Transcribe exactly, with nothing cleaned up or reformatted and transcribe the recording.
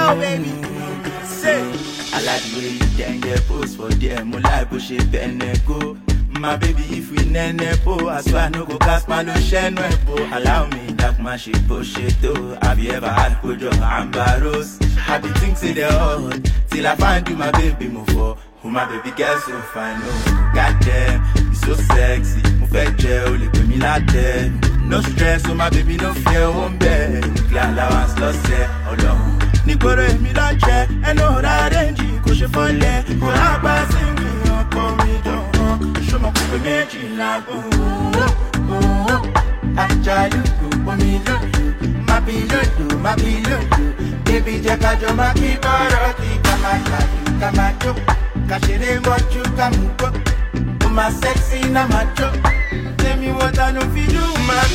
go, baby. Say, I like the way you can get post for them. I like push it and go. My baby, if we nene po, I swear no go cast my lotion po. Allow me that my shit push it too. Have you ever had Kojo Ambaros? I be think say they're hot till I find you, my baby, move for. Who my baby girl so fine, oh goddamn, you so sexy. Move fake gel, only put me like that. No stress, so my baby no fear, home bed. Glad I was lost there, alone. Nikoro mi lache, and no that energy, go she fall there. Go have a sing up on me, don't show my people magic like oh oh oh. I try to go for me, look, my pillow, my pillow. Baby, Jacka, Joma, keep her, keep her, come on, come on. Kashire mochu kamuko, my sexy na macho. Tell me what I know fi do, my